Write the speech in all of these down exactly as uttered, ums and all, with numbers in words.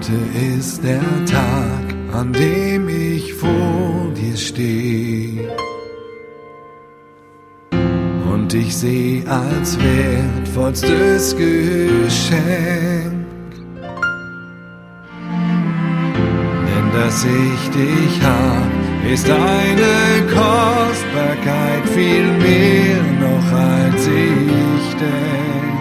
Heute ist der Tag, an dem ich vor dir stehe und ich seh als wertvollstes Geschenk, denn dass ich dich hab, ist eine Kostbarkeit, viel mehr noch als ich denk.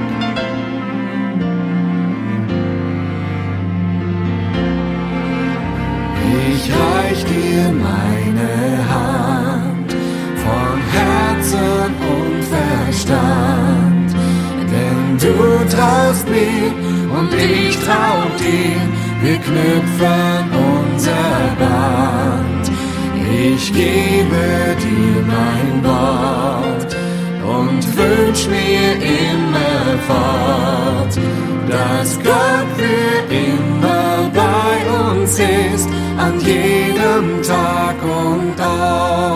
Ich reich dir meine Hand von Herzen und Verstand, denn du traust mir und ich trau dir, wir knüpfen unser Band. Ich gebe dir mein Wort und wünsch mir immerfort, dass Gott für immer bei uns ist, an jedem Tag und Ort.